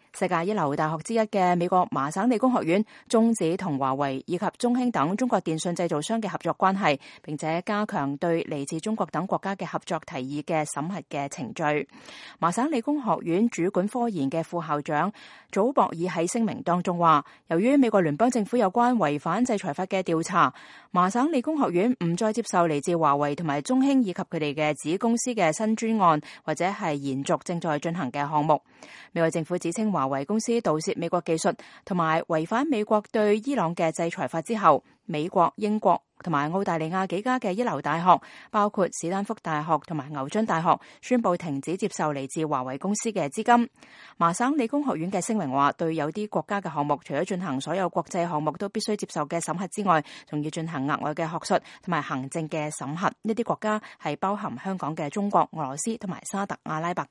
世界一流大學之一嘅美國麻省理工學院終止同華為以及中興等中國電信製造商嘅合作關係，並且加強對嚟自中國等國家嘅合作提議嘅審核嘅程序。麻省理工學院主管科研嘅副校長祖博爾喺聲明當中話，由於美國聯邦政府有關違反制裁法嘅調查，麻省理工學院唔再接受嚟自華為同埋中興以及佢哋嘅子公司嘅新專案或者係延續正在進行嘅項目。美國政府指稱華為公司盜竊美國技術同埋違反美國對伊朗嘅制裁法之後，美國、英國同埋澳大利亞幾家嘅一流大學，包括史丹福大學同埋牛津大學，宣布停止接受嚟自華為公司嘅資金。麻省理工學院嘅聲明話，對有啲國家嘅項目，除咗進行所有國際項目都必須接受嘅審核之外，仲要進行額外嘅學術同埋行政嘅審核。呢啲國家係包含香港嘅中國、俄羅斯同埋沙特阿拉伯